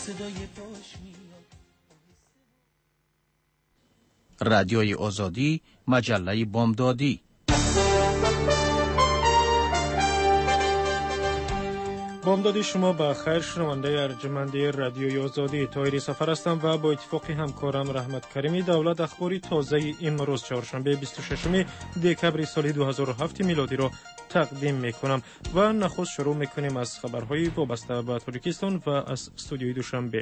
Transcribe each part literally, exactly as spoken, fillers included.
رادیوی آزادی، مجله بامدادی. بامدادی شما با خیر. شنونده ارجمند رادیوی آزادی طاهری سفر هستم و با اتفاق همکارم رحمت کریمی دولت اخباری تازه امروز چهارشنبه بیست و ششم دکبر سال دو هزار و هفت میلادی را تقدیم میکنم و نخست شروع میکنیم از خبرهای وابسته به تاجیکستان و از استودیوی دوشنبه.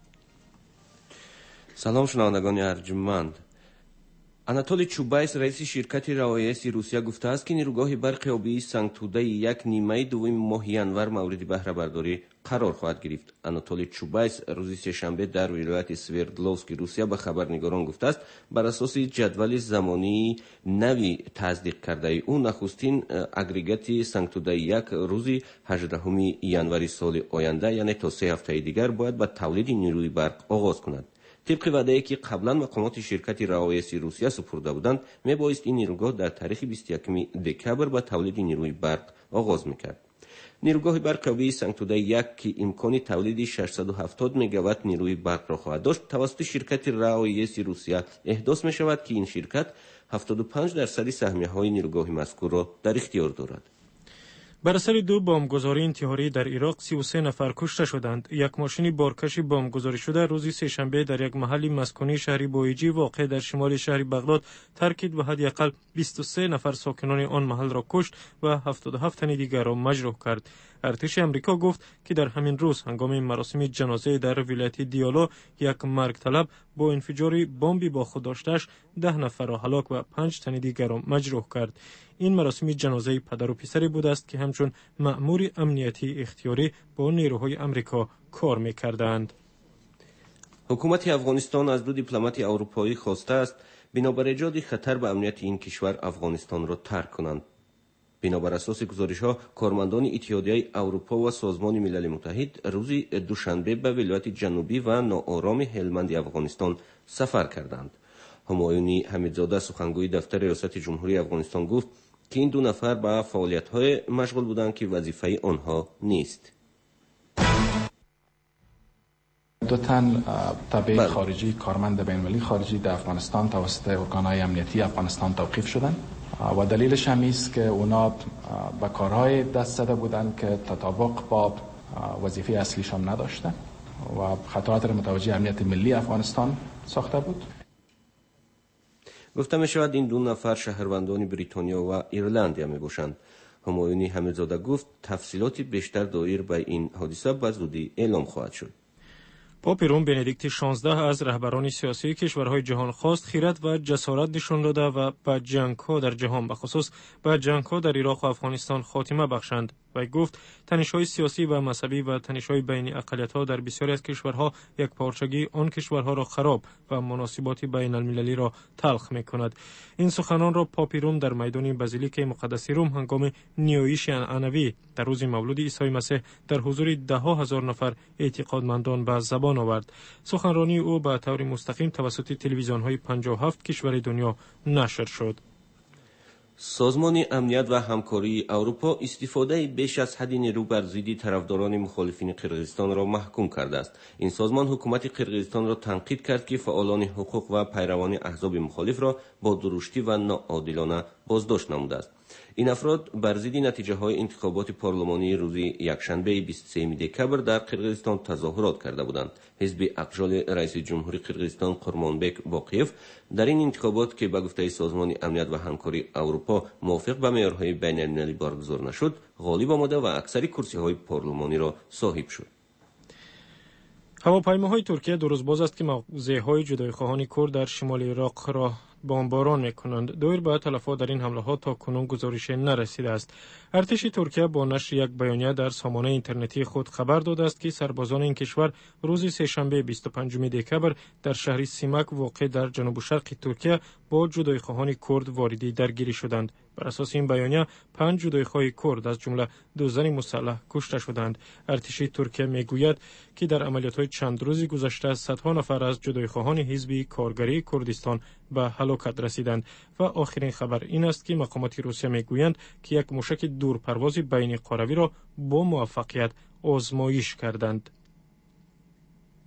سلام شنوندگان ارجمند. анатолий чубайс раиси ширкати равояси русия гуфтааст ки нирӯгоҳи барқи обии сангтудаи як нимаи дуввуми моҳи январ мавриди баҳрабардорӣ қарор хоҳад гирифт. анатолий чубайс рӯзи сешанбе дар вилояти свердловски русия ба хабарнигорон гуфтааст бар асоси ҷадвали замонии нави таздиқ кардаи ӯ нахустин агрегати сангтудаи як рӯзи ҳаждаҳуми январи соли оянда яъне то се ҳафтаи дигар бояд ба тавлиди нирӯи барқ оғоз кунад. طبق وعده‌ای که قبلا مقامات شرکت راویسی روسیه سپرده بودند میبایست این نیروگاه در تاریخ بیست و یکم دکبر با تولید نیروی برق آغاز میکرد. نیروگاه برق آبی سنگتودای یک که امکان تولید ششصد و هفتاد مگاوات نیروی برق را خواهد داشت توسط شرکت راویسی روسیه احداث میشود که این شرکت هفتاد و پنج درصد سهمیه‌های نیروگاه مذکور را در اختیار دارد. بر اثر دو بمبگذاری انتحاری در عراق سی و سه نفر کشته شدند. یک ماشین بارکش بمبگذاری شده روز سه‌شنبه در یک محل مسکونی شهر بویجی واقع در شمال شهر بغداد ترکید و حداقل بیست و سه نفر ساکنان آن محل را کشت و هفتاد و هفت تن دیگر را مجروح کرد. ارتش امریکا گفت که در همین روز هنگام مراسم جنازه در ولایت دیالا یک مرگ طلب با انفجار بمبی با خود داشتش ده نفر را هلاک و پنج تن دیگر را مجروح کرد. این مراسم جنازه پدر و پسری بوده است که همچون مأمور امنیتی اختیاری با نیروهای امریکا کار می‌کردند. حکومت افغانستان از دو دیپلمات اروپایی خواسته است بنابر ایجاد خطر به امنیت این کشور افغانستان را ترک کنند. بنابر اساس گزارش‌ها کارمندان اتحادیه اروپا و سازمان ملل متحد روز دوشنبه به ولایت جنوبی و ناآرام هلمند افغانستان سفر کردند. همایونی حمیدزاده سخنگوی دفتر ریاست جمهوری افغانستان گفت که این دو نفر به فعالیت‌های مشغول بودند که وظیفه آنها نیست. دو تن تابع خارجی کارمند بین‌المللی خارجی در افغانستان توسط ارگان‌های امنیتی افغانستان توقیف شدند و دلیلش هم است که اونا به کارهای دست زده بودند که تطابق با وظیفه اصلیشان نداشتند و خطرات را متوجه امنیت ملی افغانستان ساخته بود. گفته می شود این دو نفر شهروندان بریتانیا و ایرلندی می باشند. همایونی حمیدزاده گفت تفصیلات بیشتر دایر به این حادثه به زودی اعلام خواهد شد. پاپ روم بندیکت شانزده از رهبران سیاسی کشورهای جهان خواست خیرات و جسارت نشان داده و به جنگ‌ها در جهان به خصوص به جنگ‌ها در عراق و افغانستان خاتمه بخشند. و گفت تنش‌های سیاسی و مذهبی و تنش‌های بین اقلیت‌ها در بسیاری از کشورها یک پارچگی آن کشورها را خراب و مناسبات بین المللی را تلخ می‌کند. این سخنان را پاپ روم در میدان بازیلیک مقدس روم هنگام نیایش عنعنوی در روز مولد عیسی مسیح در حضور ده ها هزار نفر اعتقادمندان به زبان آورد. سخنرانی او به طور مستقیم توسط تلویزیون‌های پنجاه و هفت کشور دنیا نشر شد. سازمان امنیت و همکاری اروپا استفاده بیش از حد نیرو بر ضد طرفداران مخالفین قرقیزستان را محکوم کرده است. این سازمان حکومت قرقیزستان را تنقید کرد که فعالان حقوق و پیروان احزاب مخالف را با درشتی و ناعادلانه بازداشت نموده است. این افراد بر ضد نتیجه های انتخابات پارلمانی روز یکشنبه بیست و سوم دکبر در قرقیزستان تظاهرات کرده بودند. حزب اقجال رئیس جمهوری قرقیزستان قرمانبک باقیف در این انتخابات که به گفته سازمان امنیت و همکاری اروپا موافق به معیارهای بین المللی برگزار نشد، غالب آمده و اکثر کرسی های پارلمانی را صاحب شد. هواپیماهای ترکیه دو روز باز است که موضع‌های جدایی‌خواهان کرد در شمال عراق را بمباران می‌کنند. دایر به تلفات در این حمله ها تا کنون گزارش نرسیده است. ارتش ترکیه با نشر یک بیانیه در سامانه اینترنتی خود خبر داده است که سربازان این کشور روز سه‌شنبه بیست و پنجم دکبر در شهر سیمک واقع در جنوب و شرق ترکیه با جدایی‌خواهان کرد واردی درگیری شدند. بر اساس این بیانیه پنج جدایی‌خواه کرد از جمله دو زن مسلح کشته شدند. ارتش ترکیه میگوید که در عملیات‌های چند روزی گذشته صدها نفر از جدایی‌خواهان حزب کارگری کردستان به هلاکت رسیدند و آخرین خبر این است که مقامات روسیه میگویند که یک موشک دورپرواز بین قاروی را با موفقیت آزمایش کردند.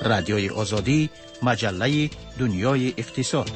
رادیوی آزادی، مجله دنیای اقتصاد.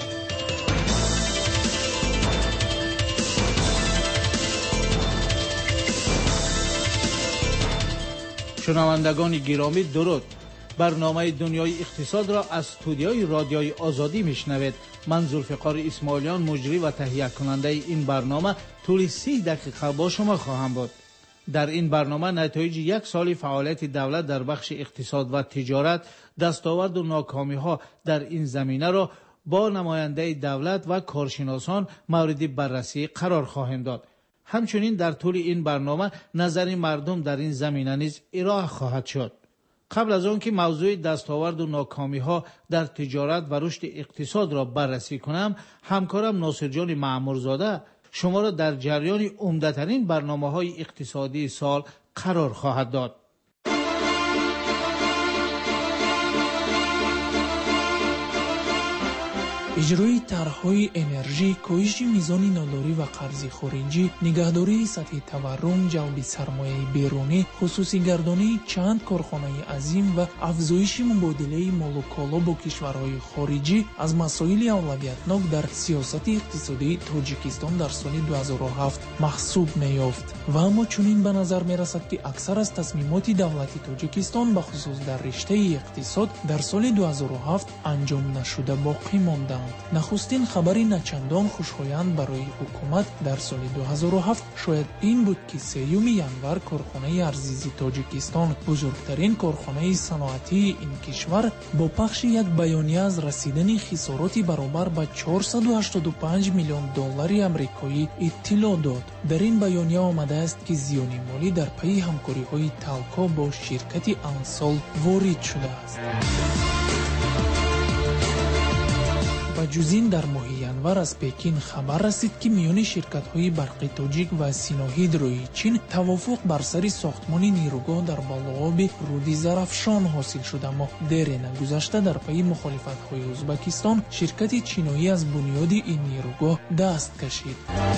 شنوندگان گرامی درود. برنامه دنیای اقتصاد را از استودیوی رادیوی آزادی میشنوید. من ذوالفقار اسماعیلیان مجری و تهیه کننده این برنامه طول سی دقیقه با شما خواهم بود. در این برنامه نتایج یک سال فعالیت دولت در بخش اقتصاد و تجارت، دستاورد و ناکامی ها در این زمینه را با نماینده دولت و کارشناسان مورد بررسی قرار خواهیم داد. همچنین در طول این برنامه نظر مردم در این زمینه نیز ارائه خواهد شد. قبل از آن که موضوع دستاورد و ناکامی ها در تجارت و رشد اقتصاد را بررسی کنم، همکارم ناصر جان معمورزاده شما را در جریان عمده‌ترین برنامه‌های اقتصادی سال قرار خواهد داد. اجرای طرح‌های انرژی، کاهش میزان ناداری و قرض خارجی، نگهداری سطح تورم، جلب سرمایه بیرونی، خصوصی گردانی چند کارخانه عظیم و افزایش مبادله مال و کالا با کشورهای خارجی از مسائل اولویتناک در سیاست اقتصادی تاجیکستان در سال دو هزار و هفت محسوب می‌یافت و اما چنین به نظر می‌رسد که اکثر از تصمیمات دولت تاجیکستان به خصوص در رشته اقتصاد در سال دو هزار و هفت انجام نشده باقی ماندند. نخستین خبری نچندان خوشایند برای حکومت در سال دو هزار و هفت شاید این بود که سیوم ینور کارخانه ارزیزی تاجیکستان، بزرگترین کارخانه صنعتی این کشور، با پخش یک بیانیه از رسیدن خساراتی برابر به چهارصد و هشتاد و پنج میلیون دلار آمریکایی اطلاع داد. در این بیانیه آمده است که زیان مالی در پی همکاری‌های تلکا با شرکت انسال وارد شده است. و جزین در ماه ینور از پکین خبر رسید که میان شرکت‌های برقی تاجیک و سینوهیدروی چین توافق بر سر ساختمان نیروگاه در بالآب رود زرافشان حاصل شده، اما در نگذشته در پی مخالفت‌های ازبکستان شرکت چینی از بنیاد این نیروگاه دست کشید.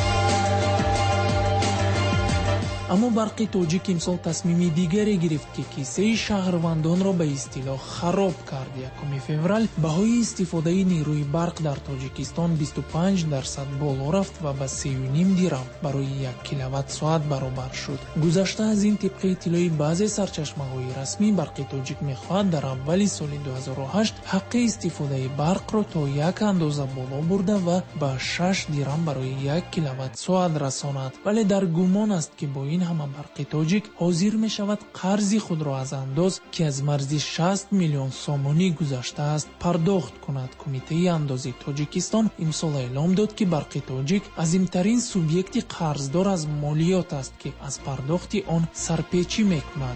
اما برقی تاجیک امسال تصمیم دیگری گرفت که کیسه شهروندان را به اصطلاح خراب کرد. یکم فوریه بهای استفاده نیروی برق در تاجیکستان بیست و پنج درصد بالا رفت و به سه و نیم درم برای یک کیلووات ساعت برابر شد. گذشته از این طبق اطلاع بعضی سرچشمه‌های رسمی، برقی تاجیک می‌خواهد در اول سال دو هزار و هشت حق استفاده برق را تا یک اندازه بالا برده و به شش درم برای یک کیلووات ساعت رساند. ولی در گمان است که با این همه برقی تاجیک حاضر می شود قرض خود را از انداز که از مرز شصت میلیون سامانی گذشته است پرداخت کند. کمیته اندازی تاجیکستان امسال اعلام داد که برقی تاجیک عظیمترین سوبیکت قرضدار از مالیات است که از پرداخت آن سرپیچی می کند.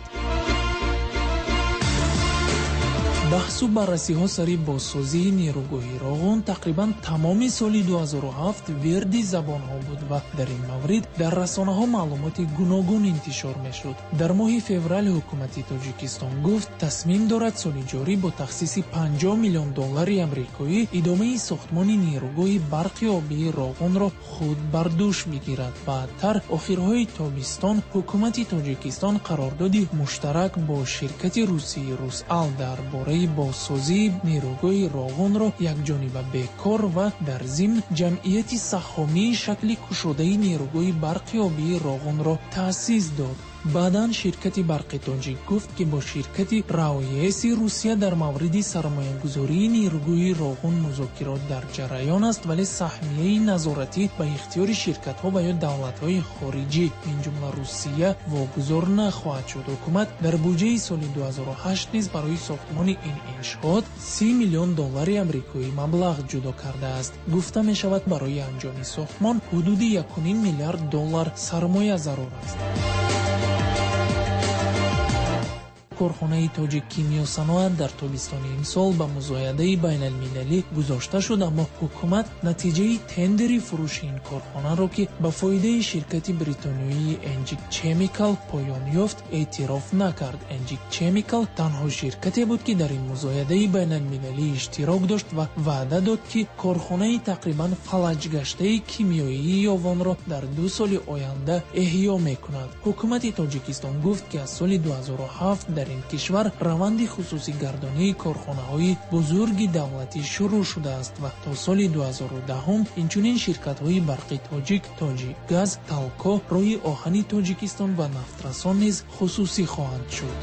بحث و بررسی ها سری بازسازی نیروگاهی راغون تقریبا تمام سال دو هزار و هفت ورد زبان ها بود و در این مورد در رسانه ها معلومات گوناگون انتشار می شد. در ماه فوریه حکومت تاجیکستان گفت تصمیم دارد سال جاری با تخصیص پنجاه میلیون دلار آمریکایی ادامه ساختمان نیروگاه برق آبی راغون را خود بر دوش بگیرد. بعدتر آخرهای تابستان حکومت تاجیکستان قرارداد مشترک با شرکت روسی روسال درباره بازسازی نیروگاه راغون را یک جانبه بکار و در ضمن جمعیت سهامی شکل گشاده نیروگاه برق آبی راغون را تأسیس داد. بعداً شرکت برق تاجیک گفت که با شرکت رایس روسیه در مورد سرمایه گذاری نیروگاه راغون مذاکرات در جریان است، ولی سهمیه نظارتی به اختیار شرکت ها و یا دولت های خارجی من جمله روسیه واگذار نخواهد شد. حکومت در بودجه سال دو هزار و هشت نیز برای ساختمان این انشاءات سی میلیون دلار آمریکایی مبلغ جدا کرده است. گفته می شود برای انجام ساختمان حدود یک و نیم میلیارد دلار سرمایه ضرور است. کارخانه تاجیک کیمیا صنعت در تابستان امسال به مزایده بین المللی گذاشته شد، اما حکومت نتیجه تندر فروش این کارخانه را که به فایده شرکت بریتانیایی انجیک چمیکال پایان یافت اعتراف نکرد. انجیک چمیکال تنها شرکتی بود که در این مزایده بین المللی اشتراک داشت و وعده داد که کارخانه تقریبا فلج گشته کیمیایی یاوان را در دو سال آینده احیا میکند. حکومت تاجیکستان گفت که از سال دو هزار و هفت در дар ин кишвар раванди хусусигардонии корхонаҳои бузурги давлатӣ шурӯъ шудааст ва то соли ду ҳазору даҳум инчунин ширкатҳои барқи тоҷик, Тоҷикгаз, Талко, роҳи оҳани Тоҷикистон ва нафтрасон низ хусусӣ хоҳанд шуд.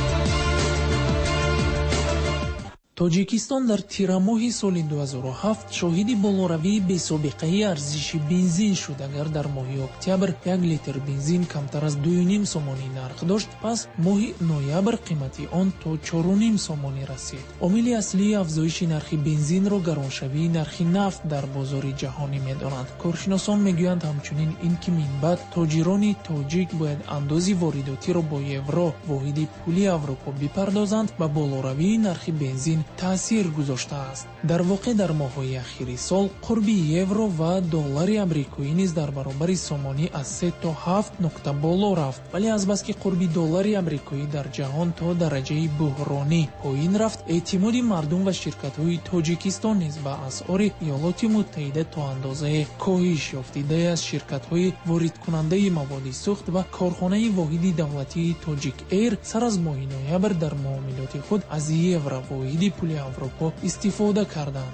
Тоҷикистон дар тирамоҳи соли ду ҳазору ҳафт шоҳиди болоравии бесобиқаи арзиши бензин шуд. Агар дар моҳи октябр як литр бензин камтар аз ду ним сомонӣ нарх дошт, пас моҳи ноябр қимати он то чору ним сомонӣ расид. омили аслии афзоиши нархи бензинро гароншавии нархи нафт дар бозори ҷаҳонӣ медонанд. Коршиносон мегӯянд ҳамчунин ин ки минбаъд тоҷирони тоҷик бояд андози воридотиро бо евро, воҳиди пули Аврупо бипардозанд ва болоравии нархи бензин таъсир гузоштааст. Дар воқеъ дар моҳҳои ахири сол қурби евро ва доллари амрикоӣ низ дар баробари сомонӣ аз се то ҳафт нуқта боло рафт, вале азбаски қурби доллари амрикоӣ дар ҷаҳон то дараҷаи буҳронӣ поин рафт, эътимоди мардум ва ширкатҳои Тоҷикистон низ ба асъори Иёлоти Муттаҳида то андозае коҳиш ёфт. Идея аз ширкатҳои воридкунандаи маводи сӯхт ва корхонаи воҳиди давлатии Тоҷик Эйр сар аз моҳи ноябр дар муомилоти худ аз евро, воҳиди пули Аврупо, истифода карданд.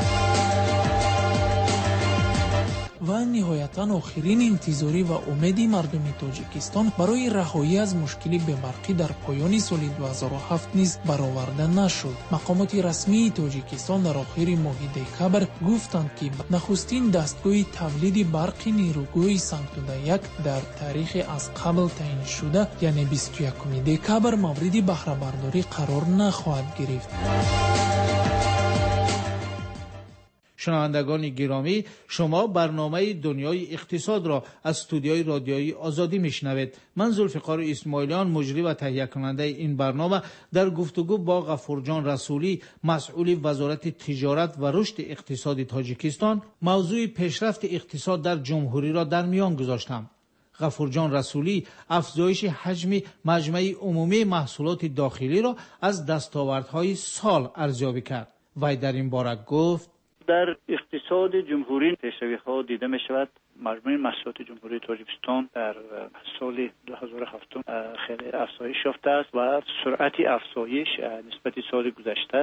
ва ниҳоятан охирин интизорӣ ва умеди мардуми Тоҷикистон барои раҳоӣ аз мушкили бебарқӣ дар поёни соли ду ҳазору ҳафт низ бароварда нашуд. Мақомоти расмии Тоҷикистон дар охири моҳи декабр гуфтанд, ки нахустин дастгоҳи тавлиди барқи нерӯгӯи Сангтуда як дар таърихи аз қабл таъиншуда, яъне бисту якуми декабр, мавриди баҳрабардорӣ қарор нахоҳад гирифт. شنوندگان گرامی، شما برنامه دنیای اقتصاد را از استودیوی رادیویی آزادی میشنوید. من ذوالفقار اسماعیلیان، مجری و تهیه کننده این برنامه، در گفتگو با غفورجان رسولی، مسئول وزارت تجارت و رشد اقتصادی تاجیکستان، موضوع پیشرفت اقتصاد در جمهوری را در میان گذاشتم. غفورجان رسولی افزایش حجم مجمع عمومی محصولات داخلی را از دستاوردهای سال ارزیابی کرد. وی در این باره گفت: در اقتصاد جمهوری پیشروی‌ها دیده می شود. مجموع محصولات جمهوری تاجیکستان در سال دو هزار و هفت خیلی افزایش یافته است و سرعت افزایش نسبت سال گذشته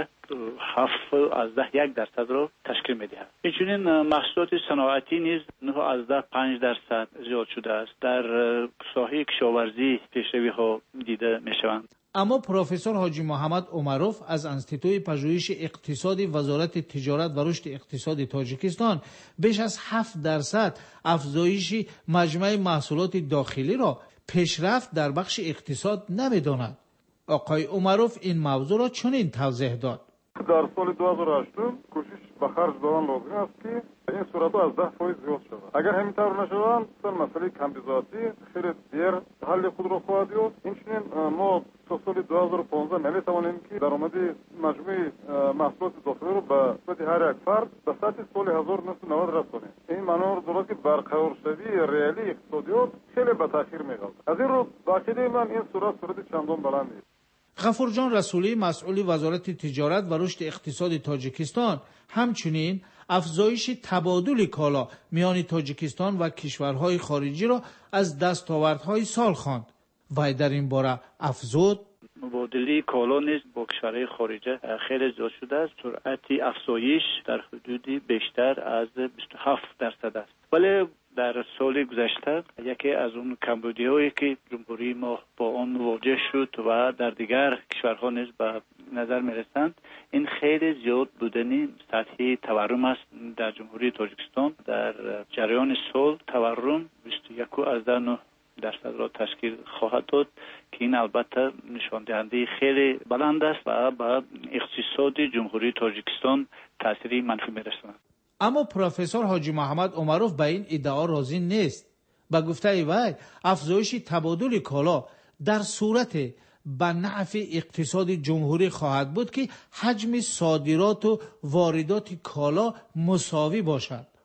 هفت از ده یک درصد را تشکیل می دهد. اینچنین محصولات صنعتی نیز نه از ده پنج درصد زیاد شده است. در ساحه کشاورزی پیشروی‌ها دیده می شوند. اما پروفسور حاجی محمد عمروف از انستیتوی پژوهش اقتصادی وزارت تجارت و رشد اقتصادی تاجیکستان بیش از هفت درصد افزایش مجمع محصولات داخلی را پیشرفت در بخش اقتصاد نمی‌داند. آقای عمروف این موضوع را چنین توضیح داد: در سال دو هزار و هشت کوشش به خرج دادن لازم است که این صورت از ده فایز زیاد شود. اگر همین طور نشوند، سر مسئله کمبیزاتی خیلی دیر حل خود را خواهد یافت. اینچنین ما تا سال دو هزار و پانزده نمی‌توانیم که درآمد مجموع محصولات داخلی را به صورت هر یک فرد به سطح سال هزار و نهصد و نود رسانیم. این معنی را دارد که برقرار شدی ریالی اقتصادیات خیلی به تاخیر می‌افتد. از این رو با عقیده من این صورت صورت چندان بلند نیست. غفورجان رسولی، مسئول وزارت تجارت و رشد اقتصادی تاجیکستان، همچنین افزایش تبادل کالا میان تاجیکستان و کشورهای خارجی را از دستاوردهای سال خواند. وی در این باره افزود: مبادله کالا نیز با کشورهای خارجی خیلی زیاد شده است. سرعت افزایش در حدود بیشتر از بیست و هفت درصد است. ولی در سال گذشته یکی از اون کمبودی‌هایی که جمهوری ما با آن مواجه شد و در دیگر کشورها نیز به نظر می‌رسند، این خیلی زیاد بودن سطح تورم است در جمهوری تاجیکستان. در جریان سال تورم بیست و یک از نه درصد را تشکیل خواهد داد که این البته نشان دهنده خیلی بلند است و به اقتصاد جمهوری تاجیکستان تأثیری منفی می‌رساند. اما پروفسور حاجی محمد عمروف به این ادعا راضی نیست. به گفته وی، افزایش تبادل کالا در صورت به نفع اقتصاد جمهوری خواهد بود که حجم صادرات و واردات کالا مساوی باشد.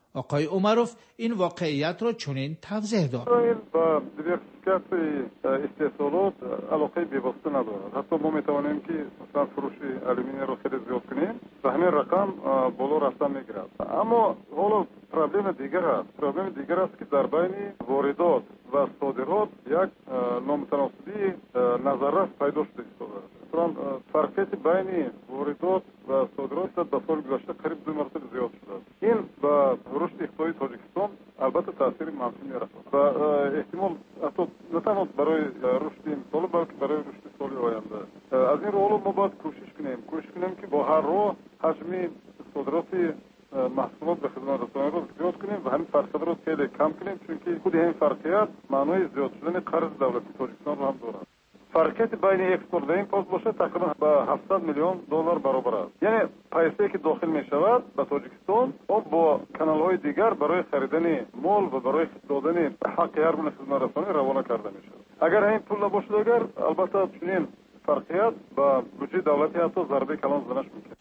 آقای عمروف این واقعیت را چنین توضیح داد. اسرائیل با دیورسیفیکاسیون استحصالات علاقه بی‌واسطه ندارد. حتی ما میتوانیم که مثلا فروش آلومینیوم را خیلی زیاد کنیم و همین رقم بالا رفتن میگیرد. اما حالا پرابلم دیگر است. پرابلم دیگر است که در بین واردات و صادرات یک نامتناسبی نظر پیدا شده است. مثلا فرقیت بین واردات و صادرات در سال گذشته قریب دو مرتبه زیاد شده است. این با رشد اقتصادی تاجیکستان البته تاثیر منفی می‌رساند و احتمال حتی نه تنها برای رشد این سال بلکه برای رشد سال آینده. از این رو ما باید کوشش کنیم کوشش کنیم که با هر راه حجم صادرات محصولات به خدمت رسانی رو زیاد کنیم و همین فرقیت رو خیلی کم کنیم، چون که خود این فرقیت معنای زیاد شدن قرض دولتی تاجیکستان رو هم دارد. فرقیت بین اکسپورت و ایمپورت باشه تقریبا با هفتصد میلیون دلار برابر است. یعنی پیسه که داخل می شود به تاجیکستان او با کانال های دیگر برای خریدن مال و برای دادن حق هر گونه خدمت رسانی روانه کرده می شود. اگر این پول نباشد، اگر البته چنین فرقیت با بودجه دولتی حتی ضربه کلان زنش میکنه.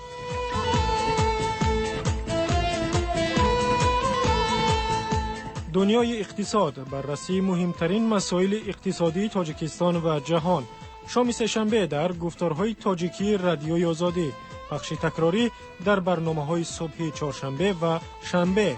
دنیای اقتصاد، بررسی مهمترین مسائل اقتصادی تاجیکستان و جهان. شام سه‌شنبه در گفتارهای تاجیکی رادیوی آزادی، پخش تکراری در برنامه‌های صبح چهارشنبه و شنبه.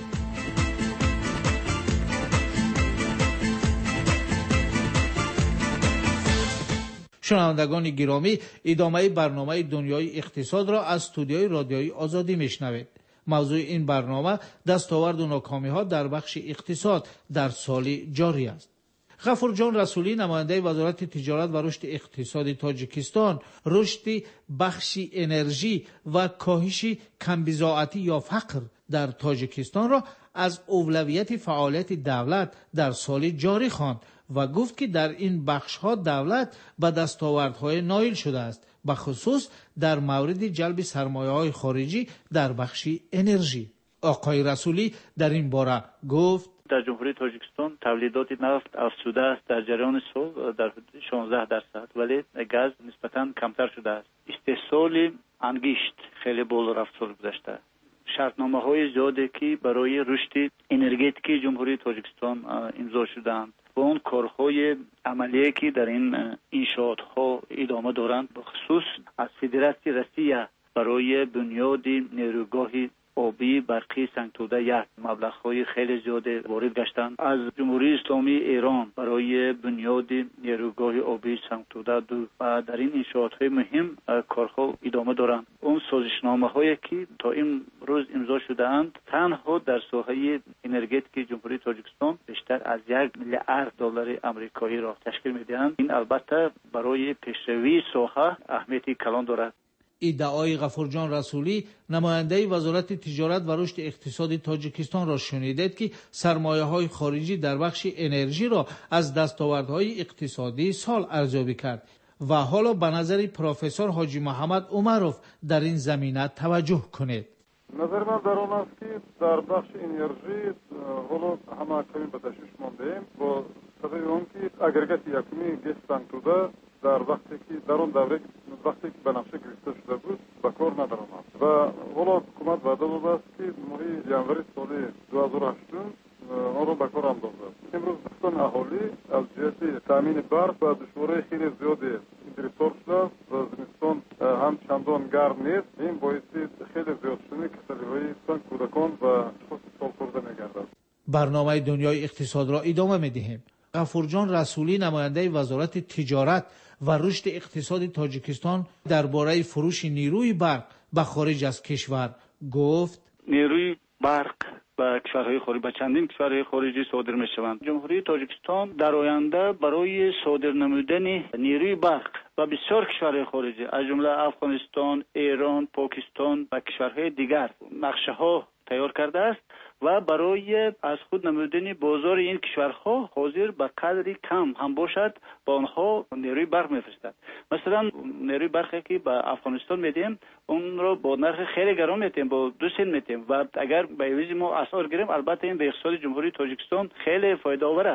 شنوندگان گرامی، ادامه برنامه دنیای اقتصاد را از استودیوی رادیوی آزادی میشنوید. موضوع این برنامه دستاورد و ناکامی‌ها در بخش اقتصاد در سال جاری است. غفور جان رسولی، نماینده وزارت تجارت و رشد اقتصادی تاجیکستان، رشد بخش انرژی و کاهش کمبزاعتی یا فقر در تاجیکستان را از اولویت فعالیت دولت در سال جاری خواند و گفت که در این بخش‌ها دولت به دستاوردهای نائل شده است، به خصوص در مورد جلب سرمایه‌های خارجی در بخش انرژی. آقای رسولی در این باره گفت: در جمهوری تاجیکستان تولیدات نفت افزوده است در جریان سال در حدود شانزده درصد، ولی گاز نسبتاً کمتر شده است. استحصال انگشت خیلی بالا رفت سال گذشته. شرطنامه‌های زیادی که برای رشد انرژتیکی جمهوری تاجیکستان امضا شدند و اون کارهای عملیه که در این انشاءات‌ها ادامه دارند، به خصوص از فدراسیون روسیه برای بنیاد نیروگاه آبی برقی سنگتوده یک مبلغ‌های خیلی زیاد وارد گشتند. از جمهوری اسلامی ایران برای بنیاد نیروگاه آبی سنگتوده دو و در این انشاءات‌های مهم کارها ادامه دارند. اون سازشنامه‌هایی که تا این روز امضا شده‌اند تنها در ساحه انرژتیک جمهوری تاجیکستان بیشتر از یک میلیارد دلار آمریکایی را تشکیل می‌دهند. این البته برای پیشروی ساحه اهمیتی کلان دارد. ادعای غفور جان رسولی، نماینده وزارت تجارت و رشد اقتصادی تاجیکستان را شنیدید که سرمایه‌های خارجی در بخش انرژی را از دستاوردهای اقتصادی سال ارزیابی کرد و حالا به نظر پروفسور حاجی محمد عمروف در این زمینه توجه کنید. نظر من در آن است که در بخش انرژی حالا همه کمی به تشویش مانده‌ایم با سبب آن که اگرگات یکمی گیس سنگتوده در وقتی که در اون دوره وقتی که به نقشه گرفته شده بود به کار ندارم و حالا حکومت وعده داده است که ماهی ژانویه سال دو هزار و هشت آن را به کار انداخته. امروز بسیار اهالی از جهت تامین برق و دشواری خیلی زیادی گرفتار شده و زمستان هم چندان گرم نیست. این باعث خیلی زیاد شدن کسلی‌های سنگ کودکان و اشخاص سالخورده می‌گردد. برنامه دنیای اقتصاد را ادامه می‌دهیم. غفور جان رسولی، نماینده وزارت تجارت و رشد اقتصادی تاجیکستان، درباره فروش نیروی برق به خارج از کشور گفت: نیروی برق به کشورهای خارجی به چندین کشورهای خارجی صادر می‌شوند. جمهوری تاجیکستان در آینده برای صادر نمودن نیروی برق و بسیار کشورهای خارجی از جمله افغانستان، ایران، پاکستان و کشورهای دیگر نقشه‌ها تیار کرده است و برای از خود نمودن بازار این کشورها حاضر به قدری کم هم باشد با آنها نیروی برق میفرستد. مثلا نیروی برقی که به افغانستان میدیم اون رو با نرخ خیلی گران میدیم، با دو سنت میدیم و اگر به عوض ما اسعار گیریم البته این به اقتصاد جمهوری تاجیکستان خیلی فایده آور است.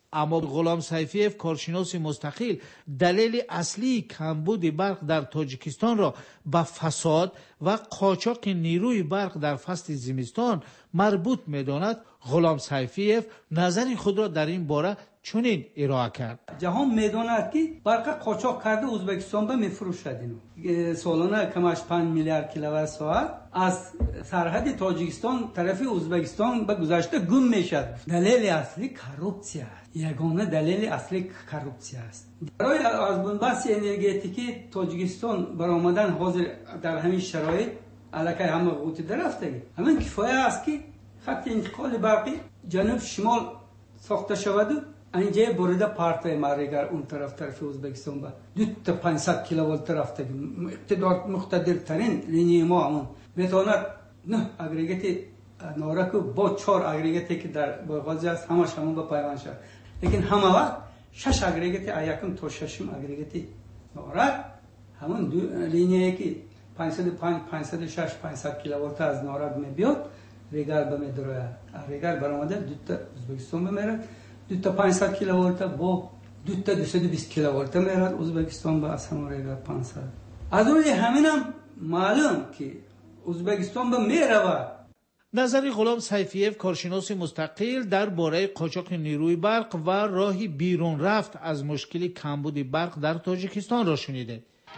اما غلام سیفیف کارشناس مستقل دلیل اصلی کمبود برق در تاجیکستان را به فساد و قاچاق نیروی برق در فصل زمستان مربوط می‌داند. غلام سیفیف نظر خود را در این باره چنین ارائه کرد: جهان می‌داند که برق قاچاق کرده ازبکستان به می‌فروشد. اینو سالانه کمش پنج میلیارد کیلووات ساعت از سرحد تاجیکستان طرف ازبکستان به گذشته گم میشد. دلیل اصلی کروپسیا است. یگانه دلیل اصلی کروپسیا است. برای از بنبست انرژتیکی تاجیکستان برآمدن حاضر در همین شرایط علاقه همه قوت درفته. همین کفایه است که خط انتقال برقی جنوب شمال ساخته شود و اینجا بریده پارت ماریگر اون طرف طرف ازبکستان با دو تا پانصد کیلووات رفته. اقتدار مقتدرترین لینی ما همون میتواند نه اگریگیت نورک با چهار اگریگیتی که در باغازی است همش همون با پیوند شد. لیکن همه وقت شش اگریگیت ایکم تا ششم اگریگیت نورک همون دو لینیه که پانصد و پنج پانصد و شش پانصد کیلووات از نورک میبیاد ریگر به میدروه. ریگر برآمده دو تا ازبکستان بمیره. دو تا پانصد کیلووات با دو تا دویست و بیست کیلووات میرد ازبکستان با اصلا ریگر پانصد. از روی همینم معلوم که ازبکستان به میرود. نظر غلام سیفیف کارشناس مستقل درباره قاچاق نیروی برق و راهی بیرون رفت از مشکل کمبود برق در تاجیکستان را شنیده.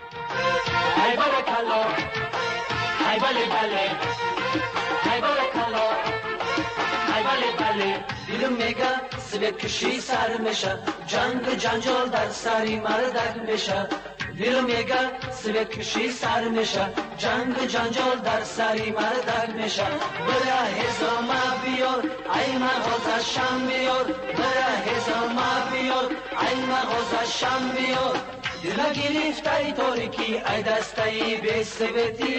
ای بارکالله ای بله بله ای بارکالله ای بله بله بیرون میگه سویت کشی سر میشه جنگ و جنجال در سری مردک میشه. بیرون میگه سویت کشی سر میشه جنگ و جنجال در سری مردک میشه. بره هزامه بیار ای مغازه شم بیار بره هزامه بیار ای مغازه شم بیار دل گرفته ای تاریکی ای دسته ای به سویتی.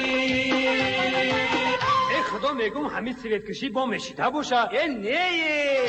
ای خدا میگم همین سویت کشی با مشیده باشه. ای نه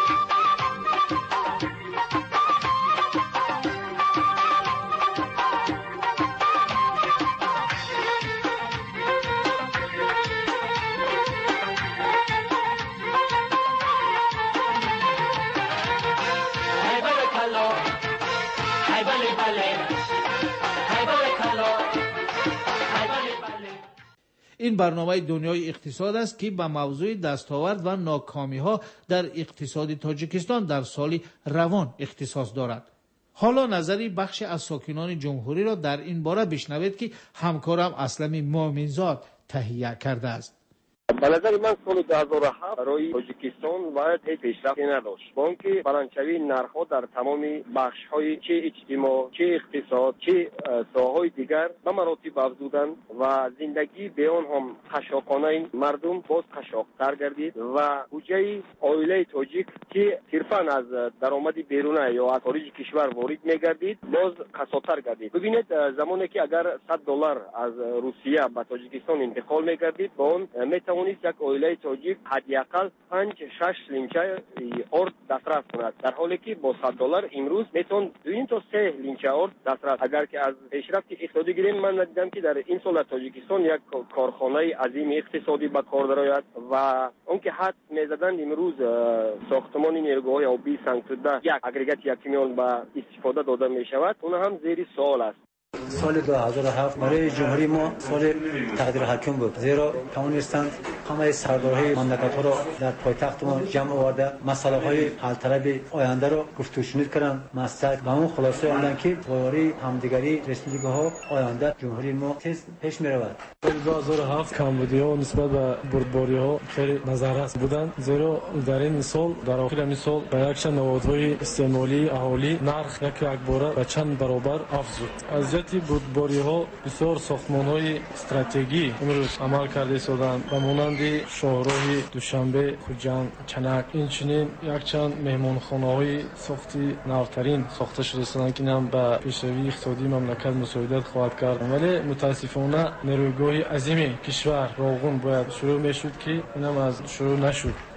این برنامه دنیای اقتصاد است که به موضوع دستاورد و ناکامی ها در اقتصاد تاجیکستان در سال روان اختصاص دارد. حالا نظری بخش از ساکنان جمهوری را در این باره بشنوید که همکارم اسلم مومنزاد تهیه کرده است. به نظر من سال دو هزار و هفت برای تاجیکستان باید هیچ پیشرفتی نداشت. با اینکه بلندشوی نرخ‌ها در تمام بخش‌های چه اجتماع، چه اقتصاد، چه ساحه‌های دیگر به مراتب افزودند و زندگی بیان هم خشاکانه مردم باز خشاک‌تر گردید و بودجه عائله تاجیک که صرفاً از درآمد بیرون یا از خارج کشور وارد می‌گردید باز کساتر گردید. ببینید زمانی که اگر صد دلار از روسیه به تاجیکستان انتقال می‌گردید با اون می‌توانید یک عائله تاجیک حداقل پنج شش لینچه ارد دسترس کند، در حالی که با صد دلار امروز میتون دو تا سه لینچه ارد دسترس. اگر که از پیشرفت اقتصادی گیریم من دیدم که در این سال تاجیکستان یک کارخانه عظیم اقتصادی به کار درآید و اونکه حد میزدند امروز ساختمان نیروگاه آبی سنگتوده یک اگریگات یک میلیون به استفاده داده می شود، اون هم زیر سوال است. سال دو هزار و هفت برای جمهوری ما سال تقدیر حکم بود، زیرا توانستند همه سردارهای مملکت‌ها را در پایتخت ما جمع آورده مسئله های حل طلب آینده را گفت و شنود کردند. مستق و اون خلاصه آمدند که باری همدیگری رسیدگی‌ها آینده جمهوری ما تیز پیش می‌رود. دو هزار و هفت کمبودی‌ها نسبت به بردباری‌ها خیلی نظررس بودند، زیرا در این سال در آخر این سال به یک چند نهادهای استعمالی اهالی نرخ یک یک باره به چند برابر افزود. از جهت بردباری‌ها بسیار ساختمان‌های استراتژیکی امروز عمل کرده شدند و مانند شاهراه دوشنبه، خوجند، چنک، اینچنین یک چند مهمانخانه‌های ساختی نوترین ساخته شده شدند که هم به پیشروی اقتصادی مملکت مساعدت خواهد کرد. ولی متاسفانه نیروگاه عظیم کشور راغون باید شروع می‌شد که اینم از شروع نشد.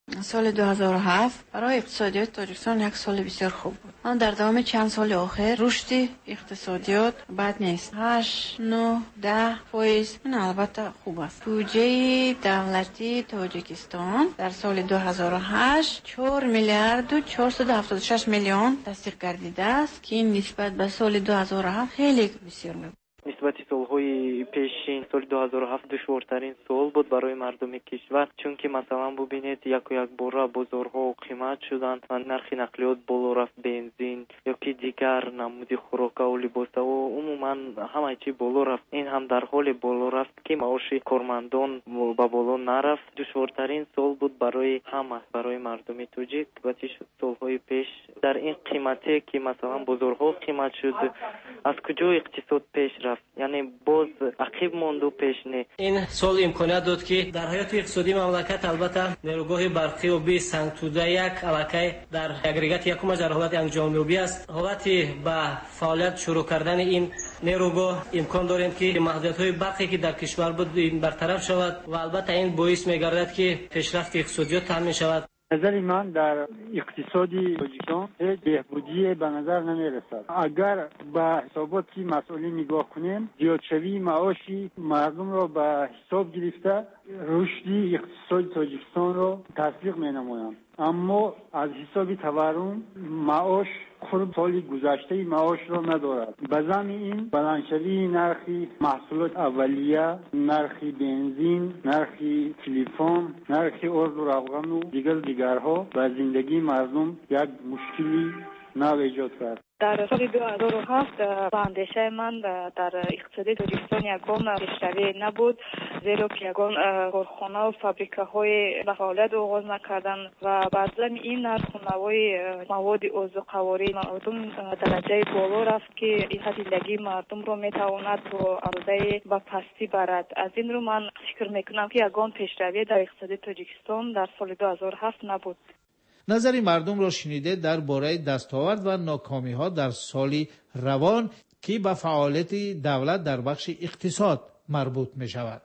سال دو هزار و هفت برای اقتصادیات تاجیکستان یک سال بسیار خوب بود. اما در دوام چند سال آخر رشد اقتصادیات بد نیست. هشت، نه، ده فایز این البته خوب است. بودجه دولتی تاجیکستان در سال دو هزار و هشت چهار میلیارد و چهارصد و هفتاد و شش میلیون تصدیق گردیده است که این نسبت به سال دو هزار و هفت خیلی بسیار بود. نسبت سالهای پیشین سال دو هزار و هفت دشوارترین سال بود برای مردم کشور، چون که مثلا ببینید یک و یک باره بازارها قیمت شدند و نرخ نقلیات بالا رفت، بنزین یا که دیگر نمودی خوراک و لباس و عموما همه چی بالا رفت. این هم در حال بالا رفت که معاش کارمندان به بالا نرفت. دشوارترین سال بود برای همه، برای مردم تاجیک. نسبت سالهای پیش در این قیمتی که مثلا بازارها قیمت شد، از کجا اقتصاد پیش رفت؟ یعنی باز عقب ماند و پیش نه. این سال امکانیت داد که در حیات اقتصادی مملکت البته نیروگاه برقی و بی سنگ توده یک علاقه در اگریگات یکم در حالت انجام یابی است. حالتی به فعالیت شروع کردن این نیروگاه امکان داریم که محدودیت‌های برقی که در کشور بود این برطرف شود و البته این باعث می‌گردد که پیشرفت اقتصادی تامین شود. نظر من در اقتصادی تاجیکستان هیچ بهبودی به نظر نمی رسد. اگر به حساباتی مسئولین نگاه کنیم، زیادشوی معاشی مردم را به حساب گرفته رشدی اقتصادی تاجیکستان را تصدیق می نمایند. اما از حساب تورم معاش خود سال گذشته معاش را ندارد. به ضمن این بلندشوی نرخی محصولات اولیه، نرخی بنزین، نرخی تلفن، نرخی ارز و روغن و دیگر دیگرها و زندگی مردم یک مشکلی نو ایجاد کرد. در سال دو هزار و هفت به اندیشه من در اقتصاد تاجیکستان یگان پیشروی نبود، زیرا که یگان کارخانه و فابریکه‌های به فعالیت آغاز نکردن و بعد از این نرخ و نوای مواد عضوقواری مردم درجه بالا رفت که این زندگی مردم رو میتواند تو عرضه به پستی برد. از این رو من فکر میکنم که یگان پیشروی در اقتصاد تاجیکستان در سال دو هزار و هفت نبود. نظری مردم را شنیده درباره دستاورد و ناکامی‌ها در سال روان که به فعالیت دولت در بخش اقتصاد مربوط می‌شود.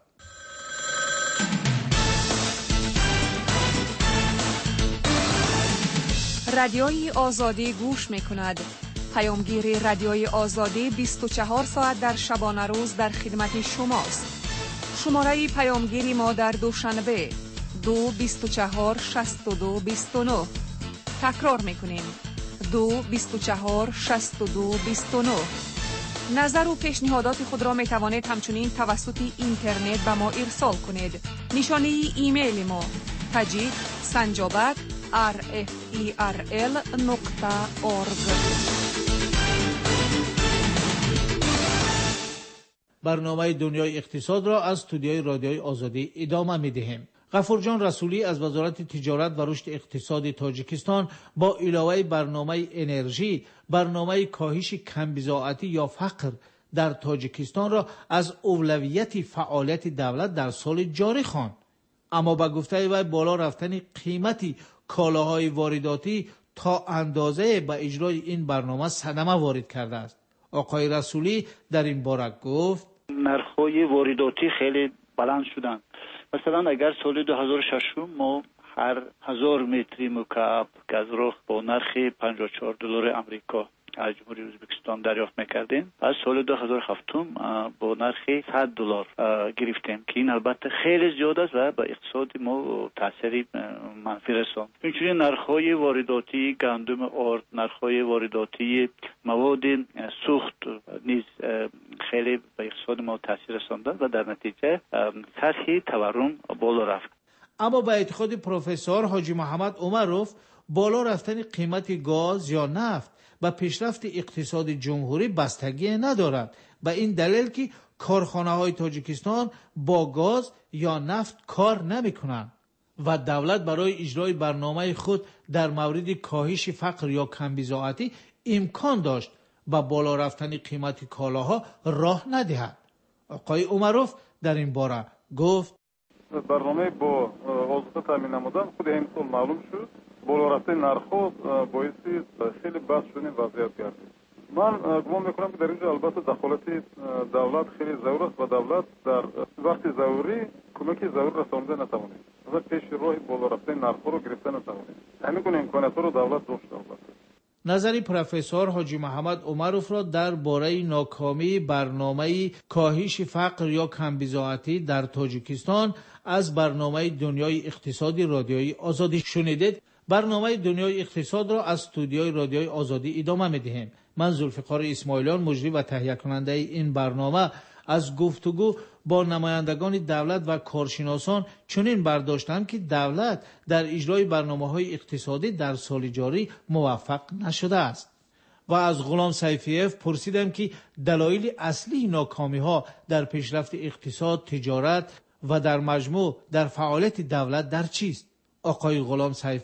رادیوی آزادی گوش می‌کند. پیامگیر رادیوی آزادی بیست و چهار ساعت در شبانه روز در خدمت شماست. شماره پیامگیری ما در دوشنبه دو بیست و چهار شصت و دو بیست و نه. تکرار میکنیم دو بیست و چهار شصت و دو بیست و نه. نظر و پیشنهادات خود را می توانید همچنین توسط اینترنت به ما ارسال کنید. نشانه ایمیل ما تاجیک سنجابک آر اف ای آر ال نقطه اورگ. برنامه دنیای اقتصاد را از استودیوی رادیوی آزادی ادامه می‌دهیم. غفورجان رسولی از وزارت تجارت و رشد اقتصادی تاجیکستان با علاوه برنامه انرژی، برنامه کاهش کمبزاعتی یا فقر در تاجیکستان را از اولویت فعالیت دولت در سال جاری خواند. اما با گفته وی بالا رفتن قیمت کالاهای وارداتی تا اندازه به اجرای این برنامه صدمه وارد کرده است. آقای رسولی در این باره گفت نرخ‌های وارداتی خیلی بلند شدند. مثلا اگر سال دو هزار و شش ما هر هزار متری مکعب گاز را با نرخ پنجاه و چهار دلار امریکا از جمهوری ازبکستان دریافت میکردیم، از سال دو هزار و هفت با نرخ صد دلار گرفتیم که این البته خیلی زیاد است و به اقتصاد ما تاثیر منفی رساند. اینجوری نرخ‌های وارداتی گندم آرد، نرخ‌های وارداتی مواد سوخت نیز خیلی به اقتصاد ما تاثیر رسانده و در نتیجه سطح تورم بالا رفت. اما به اعتقاد پروفسور حاجی محمد عمروف بالا رفتن قیمت گاز یا نفت و پیشرفت اقتصاد جمهوری بستگی ندارد، به این دلیل که کارخانه‌های تاجیکستان با گاز یا نفت کار نمی‌کنند و دولت برای اجرای برنامه خود در مورد کاهش فقر یا کمبزاعتی امکان داشت و بالا رفتن قیمت کالاها راه ندهد. آقای عمروف در این باره گفت برنامه با آزاد تامین نمودن خود امسال معلوم شد بالا رفتن نرخ‌ها باعثی خیلی بحث شدن وضعیت گردید. من گمان میکنم که در اینجا البته دخالت دولت خیلی ضروری است و دولت در وقت ضروری کمک ضروری رسانده نتوانید. پیش راه بالا رفتن نرخ‌ها رو گرفتن نتوانید. همین گونه امکانات رو دولت داشت. نظری پروفسور حاجی محمد عمروف را درباره ناکامی برنامه کاهش فقر یا کمبزاعتی در تاجیکستان از برنامه دنیای اقتصادی رادیویی آزادی شنیدید. برنامه دنیای اقتصاد را از استودیوی رادیوی آزادی ادامه می‌دهیم. من ذوالفقار اسماعیلیان مجری و تهیه کننده این برنامه از گفتگو با نمایندگان دولت و کارشناسان چنین برداشتم که دولت در اجرای برنامه‌های اقتصادی در سال جاری موفق نشده است. و از غلام سیفیف پرسیدم که دلایل اصلی ناکامی‌ها در پیشرفت اقتصاد، تجارت و در مجموع در فعالیت دولت در چیست؟ آقای غلام سیفی